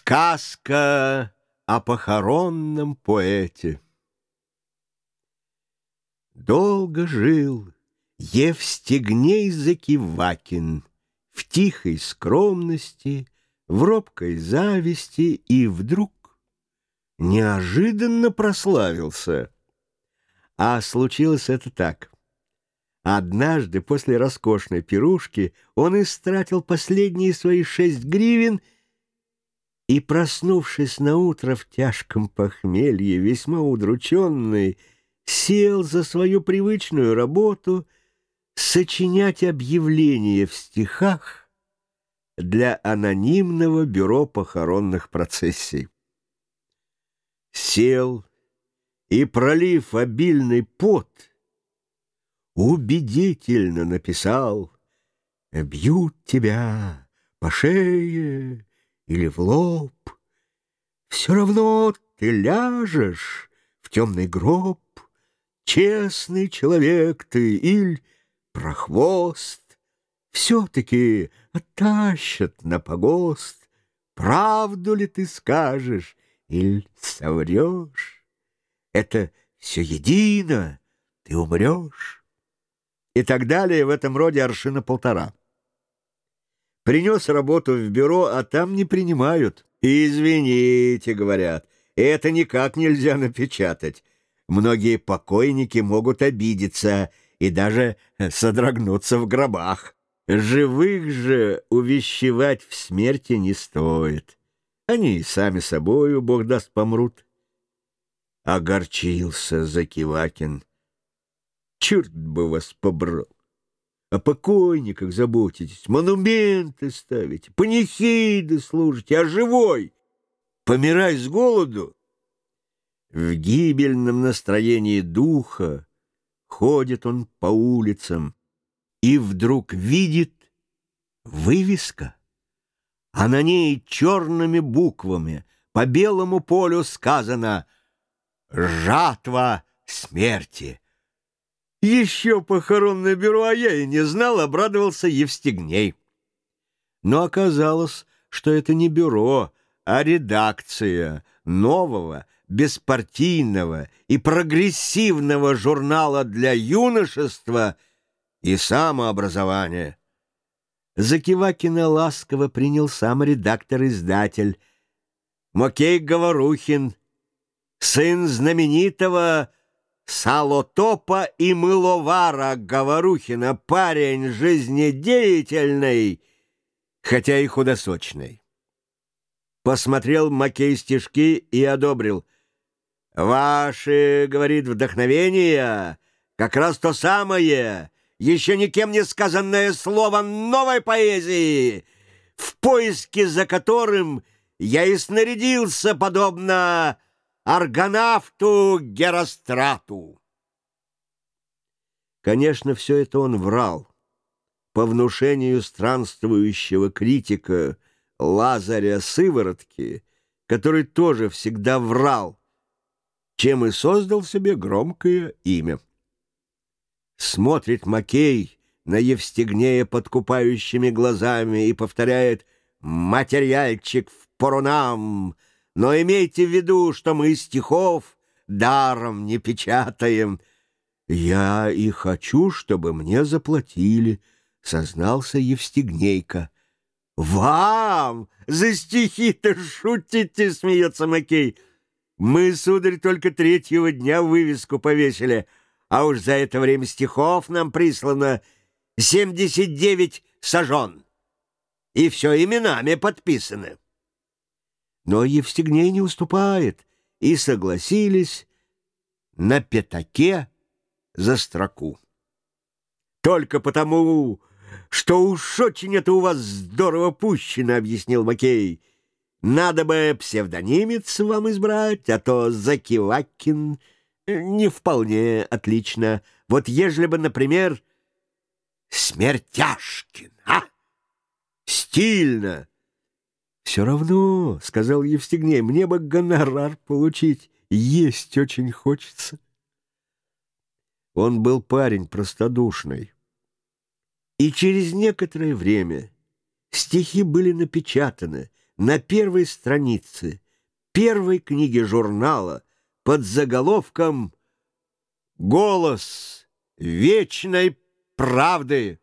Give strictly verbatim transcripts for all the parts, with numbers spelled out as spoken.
Сказка о похоронном поэте. Долго жил Евстигней Закивакин в тихой скромности, в робкой зависти, и вдруг неожиданно прославился. А случилось это так. Однажды после роскошной пирушки он истратил последние свои шесть гривен и, проснувшись наутро в тяжком похмелье, весьма удрученный, сел за свою привычную работу сочинять объявления в стихах для анонимного бюро похоронных процессий. Сел и, пролив обильный пот, убедительно написал: «Бьют тебя по шее или в лоб, все равно ты ляжешь в темный гроб. Честный человек ты или прохвост, все-таки оттащат на погост. Правду ли ты скажешь или соврешь? Это все едино, ты умрешь». И так далее в этом роде аршина полтора. Принес работу в бюро, а там не принимают. «Извините», — говорят, — «это никак нельзя напечатать. Многие покойники могут обидеться и даже содрогнуться в гробах. Живых же увещевать в смерти не стоит. Они сами собою, Бог даст, помрут». Огорчился Закивакин. «Черт бы вас побрал! О покойниках заботитесь, монументы ставите, панихиды служите, а живой помирай с голоду». В гибельном настроении духа ходит он по улицам и вдруг видит вывеска, а на ней черными буквами по белому полю сказано «Жатва смерти». Еще похоронное бюро, а я и не знал, обрадовался Евстигней. Но оказалось, что это не бюро, а редакция нового, беспартийного и прогрессивного журнала для юношества и самообразования. Закивакина ласково принял сам редактор-издатель Макей Говорухин, сын знаменитого Салотопа и мыловара Говорухина, парень жизнедеятельный, хотя и худосочный. Посмотрел Макей стишки и одобрил. «Ваши, — говорит, — вдохновения как раз то самое, еще никем не сказанное слово новой поэзии, в поиске за которым я и снарядился, подобно аргонавту Герострату». Конечно, все это он врал по внушению странствующего критика Лазаря Сыворотки, который тоже всегда врал, чем и создал себе громкое имя. Смотрит Макей на Евстигнея подкупающими глазами и повторяет: «Материальчик впору нам, но имейте в виду, что мы стихов даром не печатаем». «Я и хочу, чтобы мне заплатили», — сознался Евстигнейка. «Вам за стихи-то шутите?» — смеется Макей. «Мы, сударь, только третьего дня вывеску повесили, а уж за это время стихов нам прислано семьдесят девять сажен, и все именами подписаны». Но Евстигней не уступает, и согласились на пятаке за строку. «Только потому, что уж очень это у вас здорово пущено», — объяснил Макей. «Надо бы псевдонимец вам избрать, а то Закивакин не вполне отлично. Вот ежели бы, например, Смертяшкин, а? Стильно». «Все равно, — сказал Евстигней, — мне бы гонорар получить, есть очень хочется». Он был парень простодушный. И через некоторое время стихи были напечатаны, на первой странице первой книги журнала под заголовком «Голос вечной правды».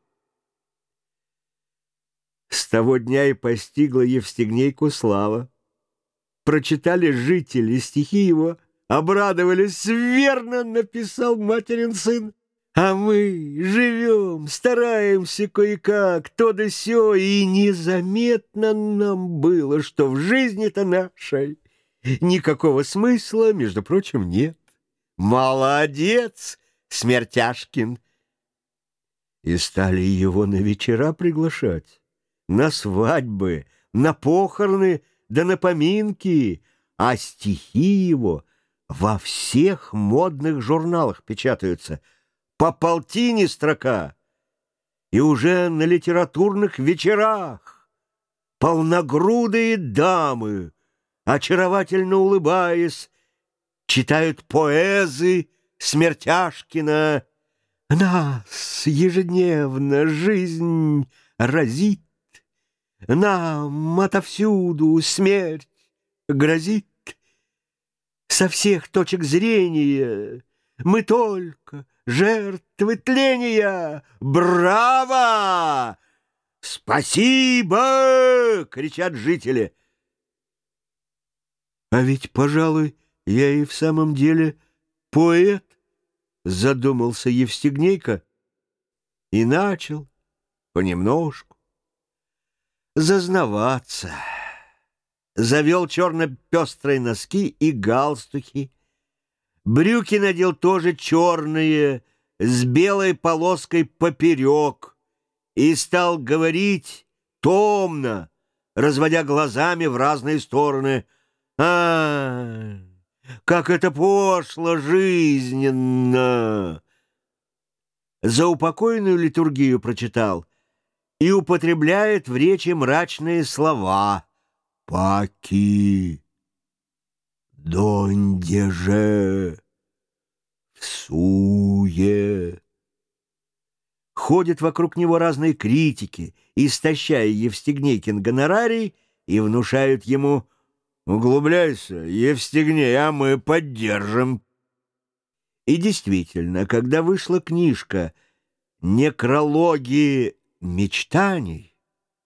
С того дня и постигла Евстигнейку слава. Прочитали жители стихи его, обрадовались: верно написал материн сын. А мы живем, стараемся кое-как, то да сё, и незаметно нам было, что в жизни-то нашей никакого смысла, между прочим, нет. Молодец, Смертяшкин! И стали его на вечера приглашать, на свадьбы, на похороны, да на поминки, а стихи его во всех модных журналах печатаются, по полтине строка, и уже на литературных вечерах полногрудые дамы, очаровательно улыбаясь, читают поэзы Смертяшкина. Нас ежедневно жизнь разит, нам отовсюду смерть грозит. Со всех точек зрения мы только жертвы тления. Браво! Спасибо! Кричат жители. А ведь, пожалуй, я и в самом деле поэт, задумался Евстигнейка и начал понемножку зазнаваться. Завел черно-пестрые носки и галстухи. Брюки надел тоже черные, с белой полоской поперек, и стал говорить томно, разводя глазами в разные стороны. А, как это пошло жизненно! Заупокойную литургию прочитал и употребляет в речи мрачные слова. «Паки, донде же, всуе». Ходят вокруг него разные критики, истощая Евстигнейкин гонорарий, и внушают ему: «Углубляйся, Евстигней, а мы поддержим». И действительно, когда вышла книжка «Некрологи мечтаний»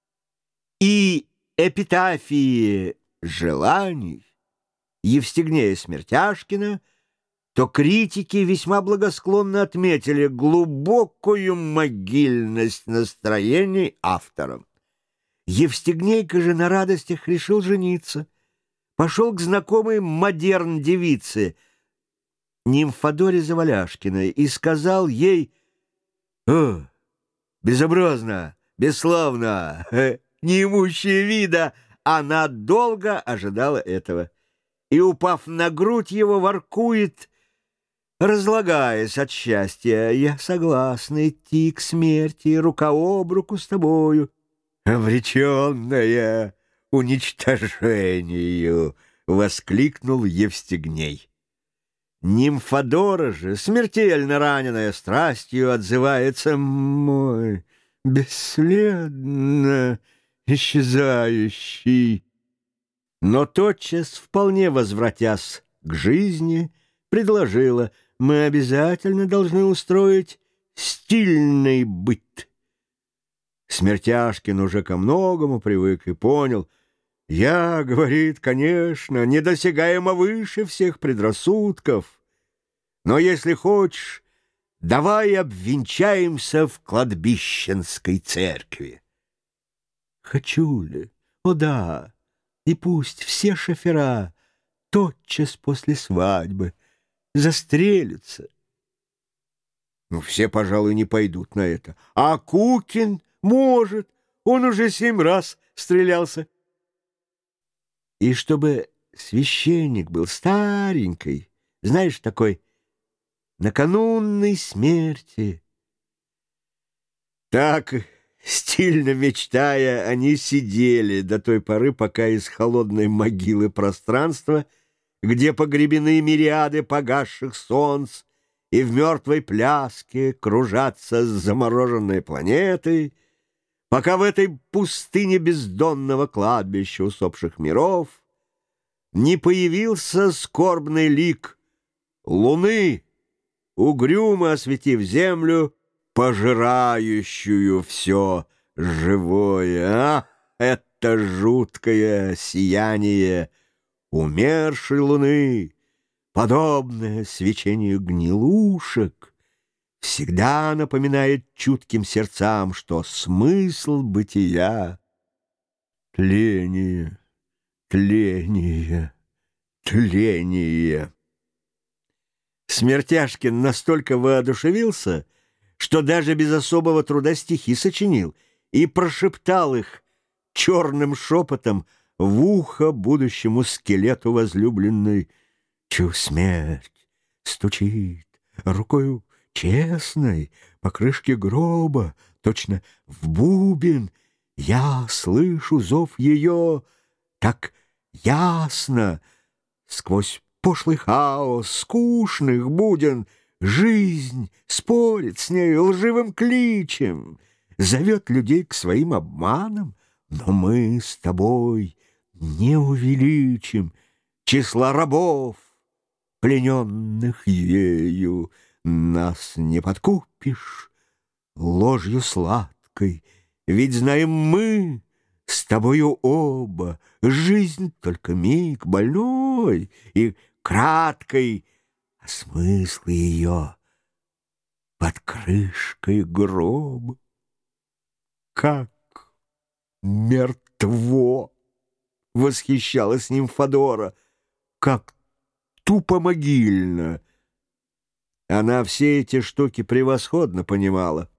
и «Эпитафии желаний» Евстигнея Смертяшкина, то критики весьма благосклонно отметили глубокую могильность настроений автором. Евстигнейка же на радостях решил жениться. Пошел к знакомой модерн-девице Нимфодоре Заваляшкиной и сказал ей: «О, безобразно, бесславно, неимущая вида». Она долго ожидала этого и, упав на грудь его, воркует, разлагаясь от счастья: «Я согласна идти к смерти рука об руку с тобою, обреченная уничтожению», — воскликнул Евстигней. Нимфодора же, смертельно раненая страстью, отзывается: «Мой бесследно исчезающий». Но тотчас, вполне возвратясь к жизни, предложила: «Мы обязательно должны устроить стильный быт». Смертяшкин уже ко многому привык и понял: «Я, — говорит, — конечно, недосягаемо выше всех предрассудков, но если хочешь, давай обвенчаемся в кладбищенской церкви». Хочу ли? О да, и пусть все шофера тотчас после свадьбы застрелятся. Ну, все, пожалуй, не пойдут на это. А Кукин может, он уже семь раз стрелялся. И чтобы священник был старенький, знаешь, такой наканунной смерти. Так, стильно мечтая, они сидели до той поры, пока из холодной могилы пространства, где погребены мириады погасших солнц и в мертвой пляске кружатся с замороженной планетой, пока в этой пустыне бездонного кладбища усопших миров не появился скорбный лик луны, угрюмо осветив землю, пожирающую все живое. А, это жуткое сияние умершей луны, подобное свечению гнилушек, всегда напоминает чутким сердцам, что смысл бытия — тление, тление, тление. Смертяшкин настолько воодушевился, что даже без особого труда стихи сочинил и прошептал их черным шепотом в ухо будущему скелету возлюбленной. Чу смерть стучит рукою честной по крышке гроба, точно в бубен. Я слышу зов ее так ясно сквозь пошлый хаос скучных буден. Жизнь спорит с нею лживым кличем, зовет людей к своим обманам, но мы с тобой не увеличим числа рабов, плененных ею. Нас не подкупишь ложью сладкой, ведь знаем мы с тобою оба, жизнь только миг больной и краткой, а смысл ее под крышкой гроба. Как мертво! — восхищалась нимфодора. Как тупо могильно! Она все эти штуки превосходно понимала.